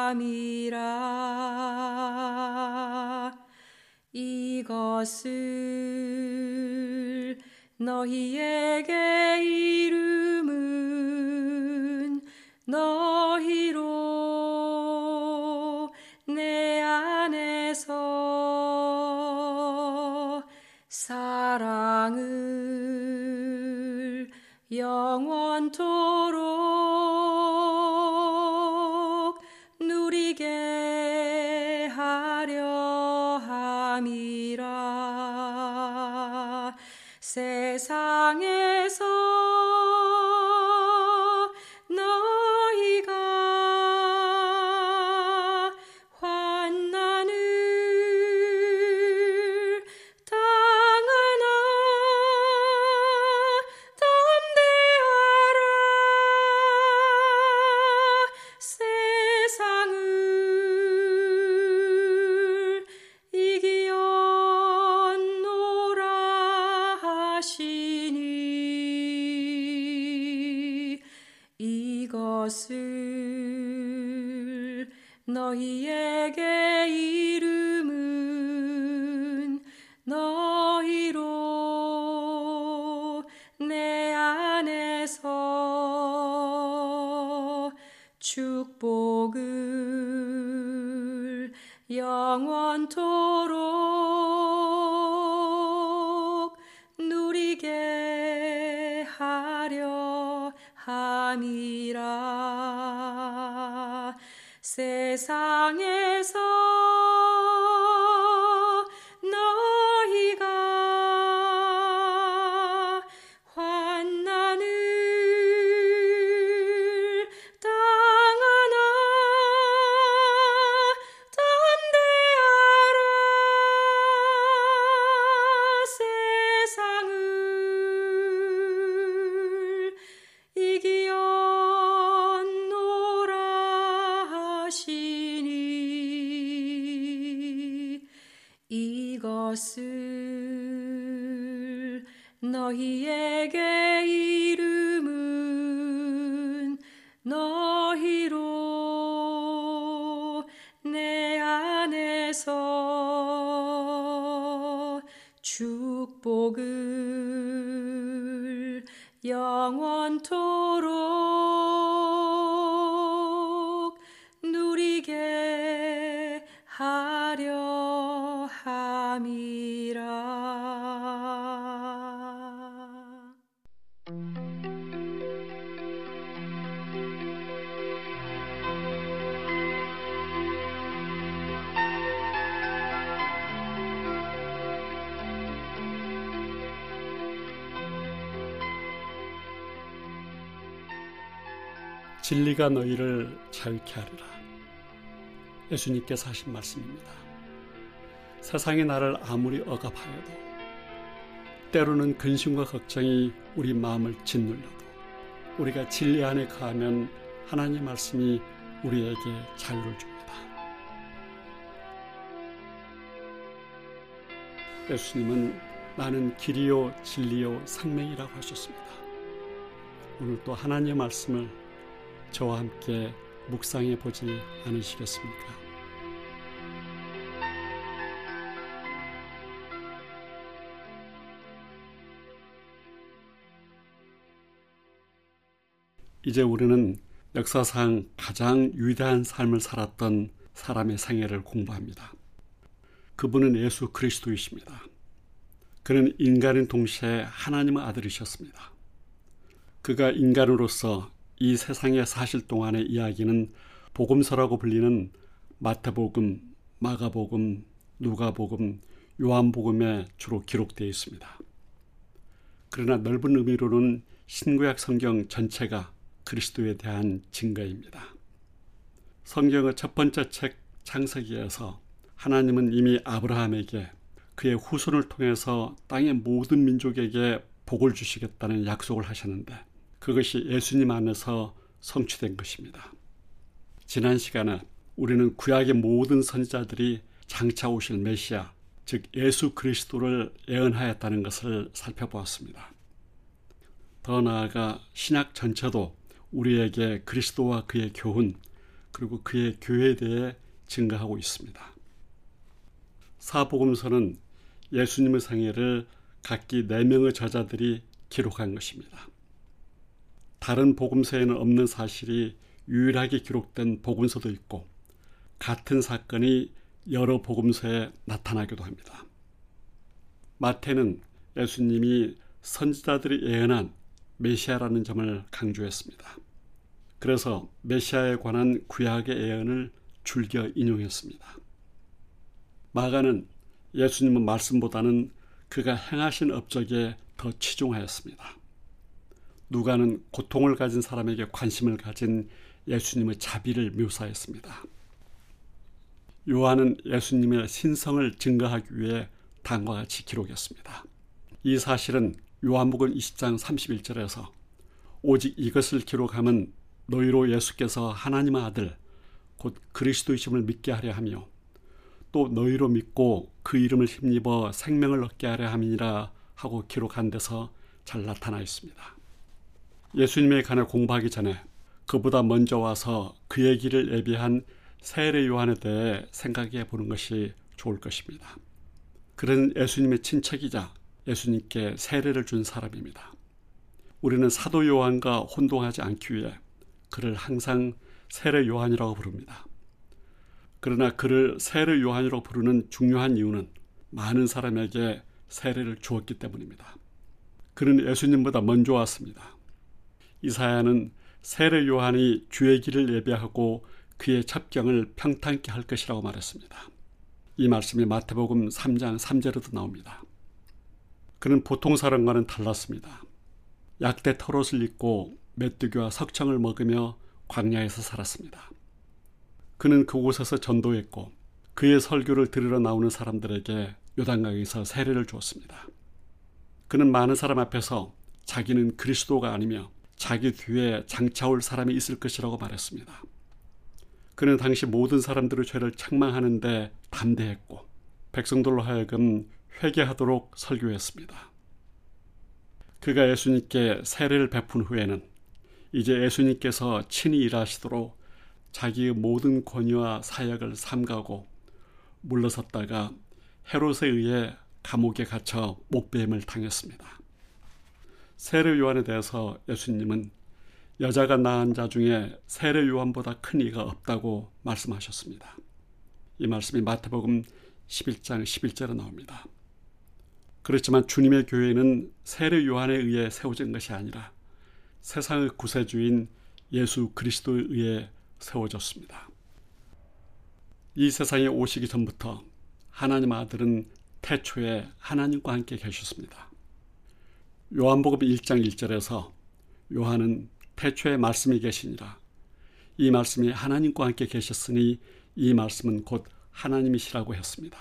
Speaker 7: 함이라. 이것을 너희에게 이름은 너희로 내 안에서 사랑을 영원토록 누리게 하려 함이라. 세상에서 너희가 환난을 당하나 담대하라. 세상을 이기었노라 하시니 이것을 너희에게 이름은 너희로 내 안에서 축복을 영원토록 누리게 하려 함이라. 세상에서 너희가 환난을 당하나 담대하라. 세상을 이기었노라 하시니 이것을 너희에게 이름은 너희로 내 안에서 축복을 영원토록 누리게 하려 함이라.
Speaker 2: 진리가 너희를 자유케 하리라. 예수님께서 하신 말씀입니다. 세상이 나를 아무리 억압하여도, 때로는 근심과 걱정이 우리 마음을 짓눌러도, 우리가 진리 안에 거하면 하나님 말씀이 우리에게 자유를 줍니다. 예수님은 나는 길이요 진리요 생명이라고 하셨습니다. 오늘 또 하나님의 말씀을 저와 함께 묵상해 보지 않으시겠습니까? 이제 우리는 역사상 가장 위대한 삶을 살았던 사람의 생애를 공부합니다. 그분은 예수 그리스도이십니다. 그는 인간인 동시에 하나님의 아들이셨습니다. 그가 인간으로서 이 세상에 사실 동안의 이야기는 복음서라고 불리는 마태복음, 마가복음, 누가복음, 요한복음에 주로 기록되어 있습니다. 그러나 넓은 의미로는 신구약 성경 전체가 그리스도에 대한 증거입니다. 성경의 첫 번째 책 창세기에서 하나님은 이미 아브라함에게 그의 후손을 통해서 땅의 모든 민족에게 복을 주시겠다는 약속을 하셨는데 그것이 예수님 안에서 성취된 것입니다. 지난 시간에 우리는 구약의 모든 선지자들이 장차 오실 메시아, 즉 예수 그리스도를 예언하였다는 것을 살펴보았습니다. 더 나아가 신약 전체도 우리에게 그리스도와 그의 교훈 그리고 그의 교회에 대해 증거하고 있습니다. 사복음서는 예수님의 생애를 각기 네 명의 저자들이 기록한 것입니다. 다른 복음서에는 없는 사실이 유일하게 기록된 복음서도 있고 같은 사건이 여러 복음서에 나타나기도 합니다. 마태는 예수님이 선지자들이 예언한 메시아라는 점을 강조했습니다. 그래서 메시아에 관한 구약의 예언을 줄겨 인용했습니다. 마가는 예수님의 말씀보다는 그가 행하신 업적에 더 치중하였습니다. 누가는 고통을 가진 사람에게 관심을 가진 예수님의 자비를 묘사했습니다. 요한은 예수님의 신성을 증거하기 위해 다음과 같이 기록했습니다. 이 사실은 요한복음 이십 장 삼십일 절에서 오직 이것을 기록하면 너희로 예수께서 하나님의 아들 곧 그리스도이심을 믿게 하려 하며 또 너희로 믿고 그 이름을 힘입어 생명을 얻게 하려 함이니라 하고 기록한 데서 잘 나타나 있습니다. 예수님에 관해 공부하기 전에 그보다 먼저 와서 그의 길을 예비한 세례 요한에 대해 생각해 보는 것이 좋을 것입니다. 그는 예수님의 친척이자 예수님께 세례를 준 사람입니다. 우리는 사도 요한과 혼동하지 않기 위해 그를 항상 세례 요한이라고 부릅니다. 그러나 그를 세례 요한이라고 부르는 중요한 이유는 많은 사람에게 세례를 주었기 때문입니다. 그는 예수님보다 먼저 왔습니다. 이사야는 세례 요한이 주의 길을 예배하고 그의 첩경을 평탄케 할 것이라고 말했습니다. 이 말씀이 마태복음 삼 장 삼 절에도 나옵니다. 그는 보통 사람과는 달랐습니다. 약대 털옷을 입고 메뚜기와 석청을 먹으며 광야에서 살았습니다. 그는 그곳에서 전도했고 그의 설교를 들으러 나오는 사람들에게 요단강에서 세례를 주었습니다. 그는 많은 사람 앞에서 자기는 그리스도가 아니며 자기 뒤에 장차 올 사람이 있을 것이라고 말했습니다. 그는 당시 모든 사람들의 죄를 책망하는데 담대했고 백성들로 하여금 회개하도록 설교했습니다. 그가 예수님께 세례를 베푼 후에는 이제 예수님께서 친히 일하시도록 자기의 모든 권위와 사역을 삼가고 물러섰다가 헤롯에 의해 감옥에 갇혀 목배임을 당했습니다. 세례 요한에 대해서 예수님은 여자가 낳은 자 중에 세례 요한보다 큰 이가 없다고 말씀하셨습니다. 이 말씀이 마태복음 십일 장 십일 절에 나옵니다. 그렇지만 주님의 교회는 세례 요한에 의해 세워진 것이 아니라 세상의 구세주인 예수 그리스도에 의해 세워졌습니다. 이 세상에 오시기 전부터 하나님 아들은 태초에 하나님과 함께 계셨습니다. 요한복음 일 장 일 절에서 요한은 태초에 말씀이 계시니라. 이 말씀이 하나님과 함께 계셨으니 이 말씀은 곧 하나님이시라고 했습니다.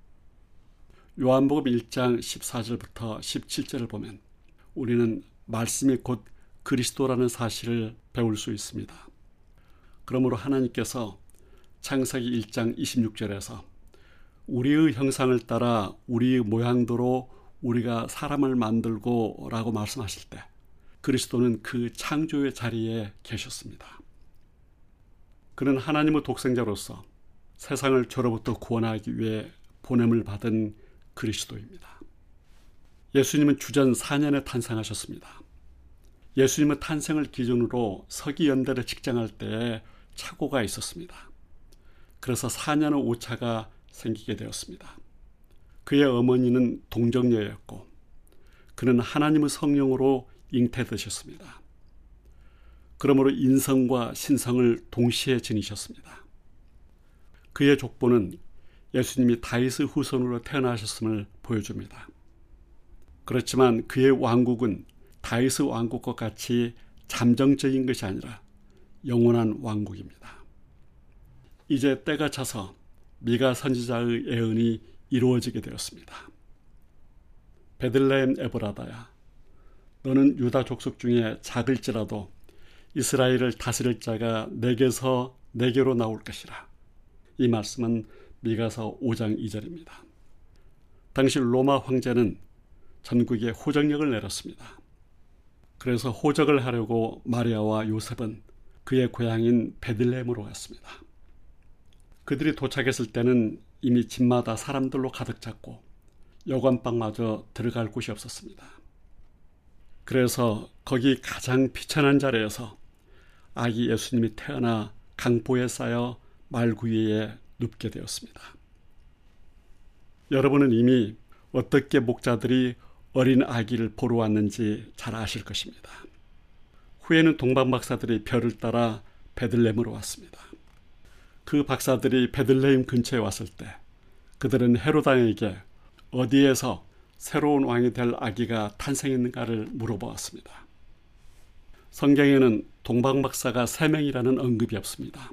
Speaker 2: 요한복음 일 장 십사 절부터 십칠 절을 보면 우리는 말씀이 곧 그리스도라는 사실을 배울 수 있습니다. 그러므로 하나님께서 창세기 일 장 이십육 절에서 우리의 형상을 따라 우리의 모양대로 우리가 사람을 만들고 라고 말씀하실 때 그리스도는 그 창조의 자리에 계셨습니다. 그는 하나님의 독생자로서 세상을 죄로부터 구원하기 위해 보냄을 받은 그리스도입니다. 예수님은 주전 사 년에 탄생하셨습니다. 예수님의 탄생을 기준으로 서기연대를 측정할 때에 착오가 있었습니다. 그래서 사 년의 오차가 생기게 되었습니다. 그의 어머니는 동정녀였고 그는 하나님의 성령으로 잉태되셨습니다. 그러므로 인성과 신성을 동시에 지니셨습니다. 그의 족보는 예수님이 다윗의 후손으로 태어나셨음을 보여줍니다. 그렇지만 그의 왕국은 다윗의 왕국과 같이 잠정적인 것이 아니라 영원한 왕국입니다. 이제 때가 차서 미가 선지자의 예언이 이루어지게 되었습니다. 베들레헴 에브라다야, 너는 유다 족속 중에 작을지라도 이스라엘을 다스릴 자가 내게서 내게로 나올 것이라. 이 말씀은 미가서 오 장 이 절입니다. 당시 로마 황제는 전국에 호적령을 내렸습니다. 그래서 호적을 하려고 마리아와 요셉은 그의 고향인 베들레헴으로 갔습니다. 그들이 도착했을 때는 이미 집마다 사람들로 가득 찼고 여관방마저 들어갈 곳이 없었습니다. 그래서 거기 가장 비천한 자리에서 아기 예수님이 태어나 강보에 쌓여 말구이에 눕게 되었습니다. 여러분은 이미 어떻게 목자들이 어린 아기를 보러 왔는지 잘 아실 것입니다. 후에는 동방 박사들이 별을 따라 베들레헴으로 왔습니다. 그 박사들이 베들레헴 근처에 왔을 때 그들은 헤로당에게 어디에서 새로운 왕이 될 아기가 탄생했는가를 물어보았습니다. 성경에는 동방 박사가 세 명이라는 언급이 없습니다.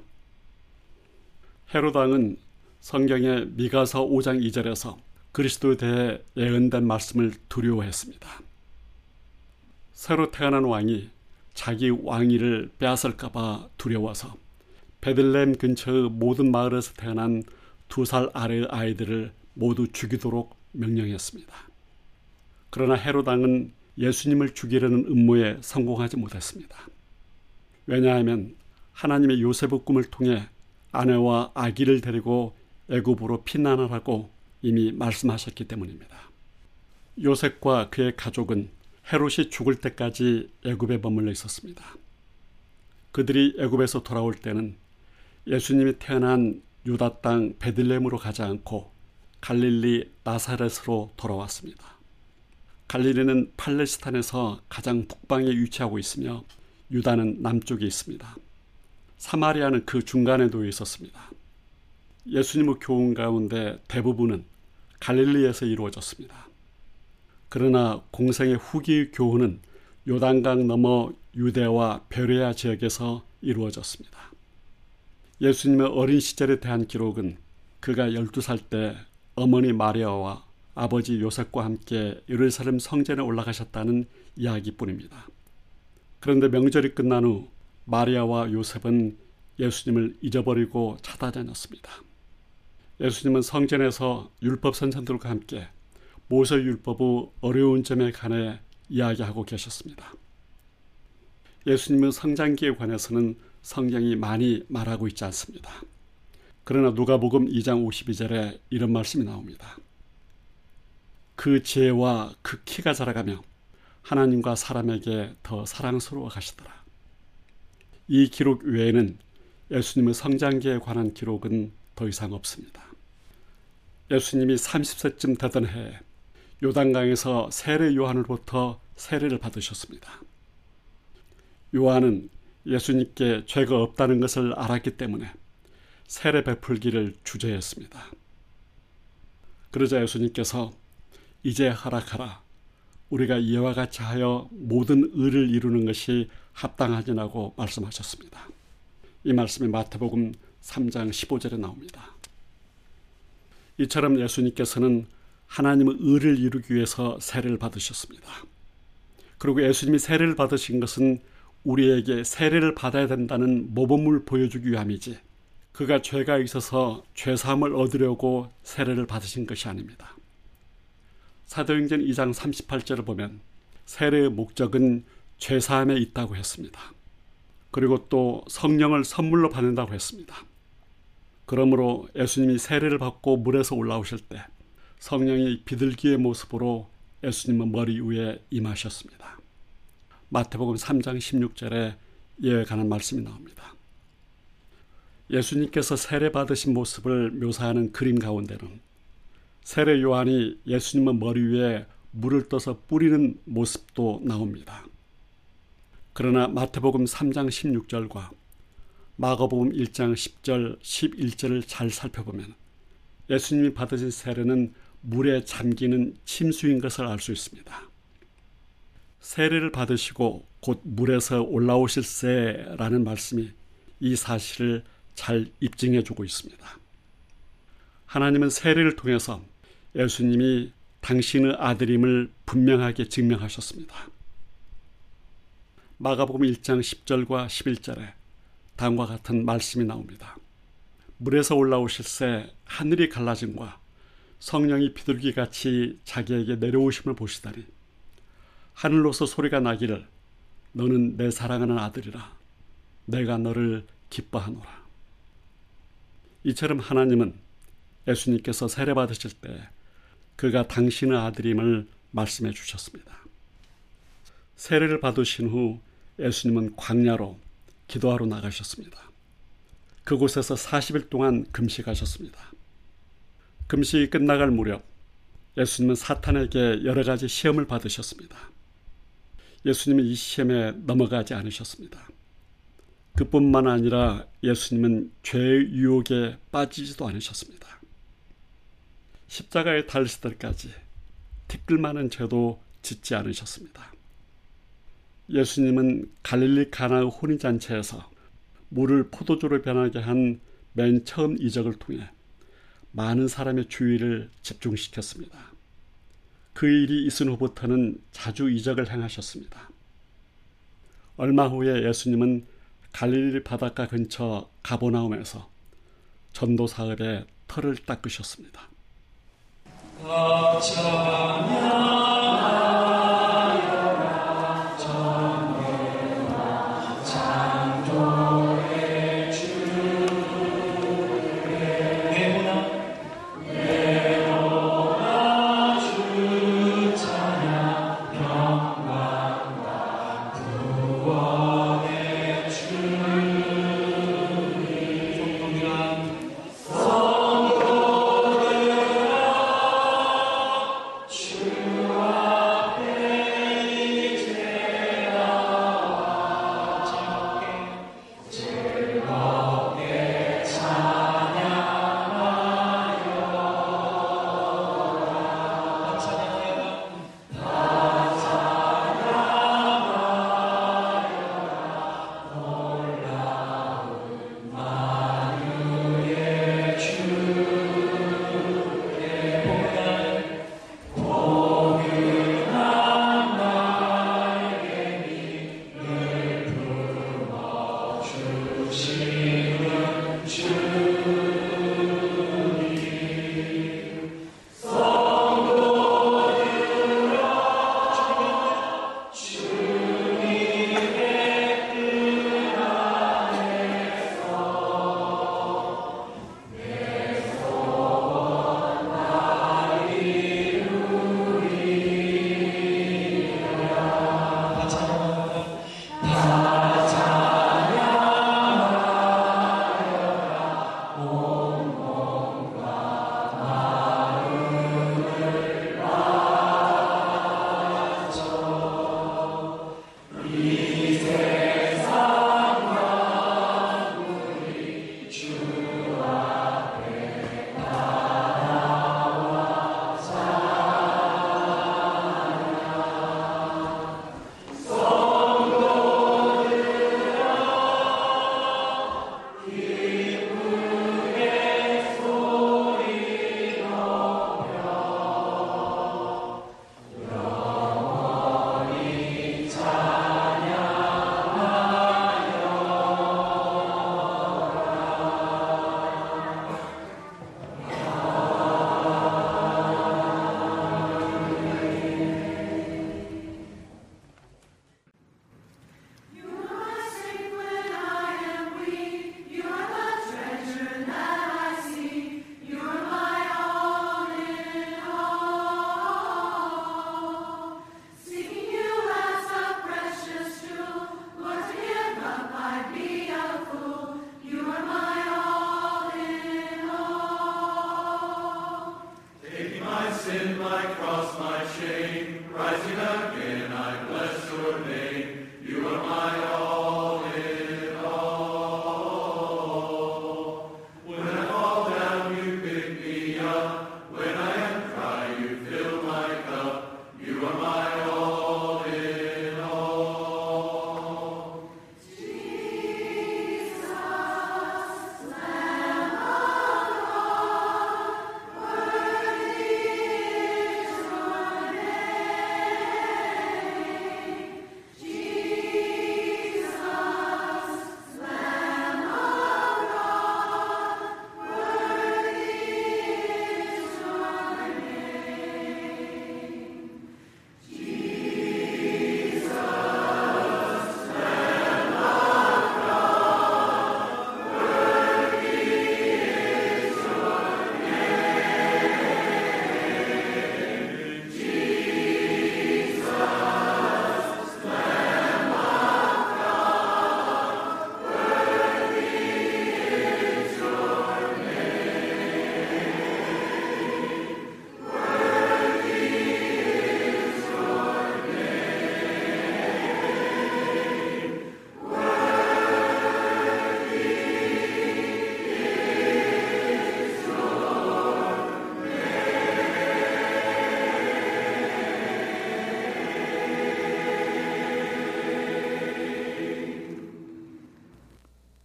Speaker 2: 헤로당은 성경의 미가서 오 장 이 절에서 그리스도에 대해 예언된 말씀을 두려워했습니다. 새로 태어난 왕이 자기 왕위를 빼앗을까 봐 두려워서 베들레헴 근처의 모든 마을에서 태어난 두 살 아래의 아이들을 모두 죽이도록 명령했습니다. 그러나 헤로당은 예수님을 죽이려는 음모에 성공하지 못했습니다. 왜냐하면 하나님의 요셉의 꿈을 통해 아내와 아기를 데리고 애굽으로 피난하라고 이미 말씀하셨기 때문입니다. 요셉과 그의 가족은 헤롯이 죽을 때까지 애굽에 머물러 있었습니다. 그들이 애굽에서 돌아올 때는 예수님이 태어난 유다 땅 베들레헴으로 가지 않고 갈릴리 나사렛으로 돌아왔습니다. 갈릴리는 팔레스타인에서 가장 북방에 위치하고 있으며 유다는 남쪽에 있습니다. 사마리아는 그 중간에 놓여 있었습니다. 예수님의 교훈 가운데 대부분은 갈릴리에서 이루어졌습니다. 그러나 공생의 후기 교훈은 요단강 너머 유대와 베레아 지역에서 이루어졌습니다. 예수님의 어린 시절에 대한 기록은 그가 열두 살 때 어머니 마리아와 아버지 요셉과 함께 예루살렘 성전에 올라가셨다는 이야기뿐입니다. 그런데 명절이 끝난 후 마리아와 요셉은 예수님을 잊어버리고 찾아다녔습니다. 예수님은 성전에서 율법 선생들과 함께 모세 율법의 어려운 점에 관해 이야기하고 계셨습니다. 예수님의 성장기에 관해서는 성경이 많이 말하고 있지 않습니다. 그러나 누가복음 이 장 오십이 절에 이런 말씀이 나옵니다. 그 지혜와 그 키가 자라가며 하나님과 사람에게 더 사랑스러워 가시더라. 이 기록 외에는 예수님의 성장기에 관한 기록은 더 이상 없습니다. 예수님이 삼십 세쯤 되던 해에 요단강에서 세례 요한으로부터 세례를 받으셨습니다. 요한은 예수님께 죄가 없다는 것을 알았기 때문에 세례 베풀기를 주저했습니다. 그러자 예수님께서 이제 허락하라. 우리가 이와 같이 하여 모든 의를 이루는 것이 합당하니라고 말씀하셨습니다. 이 말씀이 마태복음 삼 장 십오 절에 나옵니다. 이처럼 예수님께서는 하나님의 의를 이루기 위해서 세례를 받으셨습니다. 그리고 예수님이 세례를 받으신 것은 우리에게 세례를 받아야 된다는 모범을 보여주기 위함이지 그가 죄가 있어서 죄사함을 얻으려고 세례를 받으신 것이 아닙니다. 사도행전 이 장 삼십팔 절을 보면 세례의 목적은 죄사함에 있다고 했습니다. 그리고 또 성령을 선물로 받는다고 했습니다. 그러므로 예수님이 세례를 받고 물에서 올라오실 때 성령이 비둘기의 모습으로 예수님의 머리 위에 임하셨습니다. 마태복음 삼 장 십육 절에 이에 관한 말씀이 나옵니다. 예수님께서 세례 받으신 모습을 묘사하는 그림 가운데는 세례 요한이 예수님의 머리 위에 물을 떠서 뿌리는 모습도 나옵니다. 그러나 마태복음 삼 장 십육 절과 마가복음 일 장 십 절, 십일 절을 잘 살펴보면 예수님이 받으신 세례는 물에 잠기는 침수인 것을 알 수 있습니다. 세례를 받으시고 곧 물에서 올라오실세라는 말씀이 이 사실을 잘 입증해 주고 있습니다. 하나님은 세례를 통해서 예수님이 당신의 아들임을 분명하게 증명하셨습니다. 마가복음 일 장 십 절과 십일 절에 다음과 같은 말씀이 나옵니다. 물에서 올라오실새 하늘이 갈라짐과 성령이 비둘기같이 자기에게 내려오심을 보시다니 하늘로서 소리가 나기를 너는 내 사랑하는 아들이라 내가 너를 기뻐하노라. 이처럼 하나님은 예수님께서 세례받으실 때 그가 당신의 아들임을 말씀해 주셨습니다. 세례를 받으신 후 예수님은 광야로 기도하러 나가셨습니다. 그곳에서 사십 일 동안 금식하셨습니다. 금식이 끝나갈 무렵 예수님은 사탄에게 여러 가지 시험을 받으셨습니다. 예수님은 이 시험에 넘어가지 않으셨습니다. 그뿐만 아니라 예수님은 죄의 유혹에 빠지지도 않으셨습니다. 십자가에 달리실 때까지 티끌만한 죄도 짓지 않으셨습니다. 예수님은 갈릴리 가나의 혼인잔치에서 물을 포도주로 변하게 한 맨 처음 이적을 통해 많은 사람의 주의를 집중시켰습니다. 그 일이 있은 후부터는 자주 이적을 행하셨습니다. 얼마 후에 예수님은 갈릴리 바닷가 근처 가버나움에서 전도 사흘에 털을 닦으셨습니다.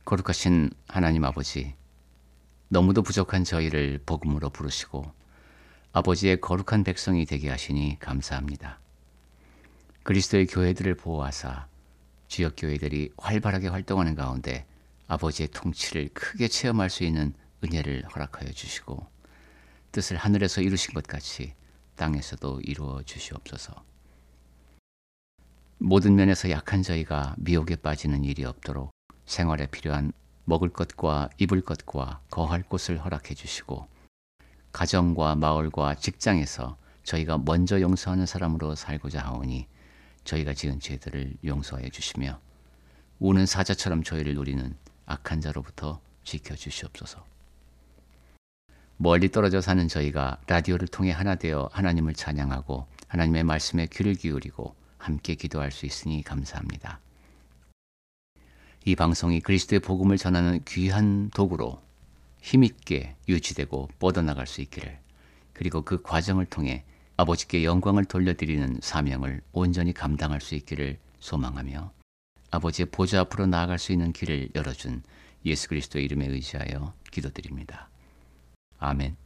Speaker 8: 거룩하신 하나님 아버지, 너무도 부족한 저희를 복음으로 부르시고 아버지의 거룩한 백성이 되게 하시니 감사합니다. 그리스도의 교회들을 보호하사 지역교회들이 활발하게 활동하는 가운데 아버지의 통치를 크게 체험할 수 있는 은혜를 허락하여 주시고 뜻을 하늘에서 이루신 것 같이 땅에서도 이루어 주시옵소서. 모든 면에서 약한 저희가 미혹에 빠지는 일이 없도록 생활에 필요한 먹을 것과 입을 것과 거할 곳을 허락해 주시고 가정과 마을과 직장에서 저희가 먼저 용서하는 사람으로 살고자 하오니 저희가 지은 죄들을 용서해 주시며 우는 사자처럼 저희를 노리는 악한 자로부터 지켜주시옵소서. 멀리 떨어져 사는 저희가 라디오를 통해 하나 되어 하나님을 찬양하고 하나님의 말씀에 귀를 기울이고 함께 기도할 수 있으니 감사합니다. 이 방송이 그리스도의 복음을 전하는 귀한 도구로 힘있게 유지되고 뻗어나갈 수 있기를, 그리고 그 과정을 통해 아버지께 영광을 돌려드리는 사명을 온전히 감당할 수 있기를 소망하며 아버지의 보좌 앞으로 나아갈 수 있는 길을 열어준 예수 그리스도의 이름에 의지하여 기도드립니다. 아멘.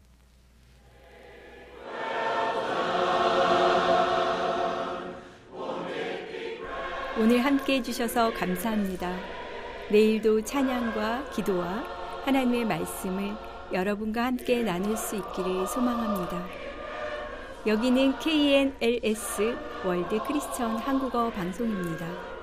Speaker 1: 오늘 함께 해주셔서 감사합니다. 내일도 찬양과 기도와 하나님의 말씀을 여러분과 함께 나눌 수 있기를 소망합니다. 여기는 케이엔엘에스 월드 크리스천 한국어 방송입니다.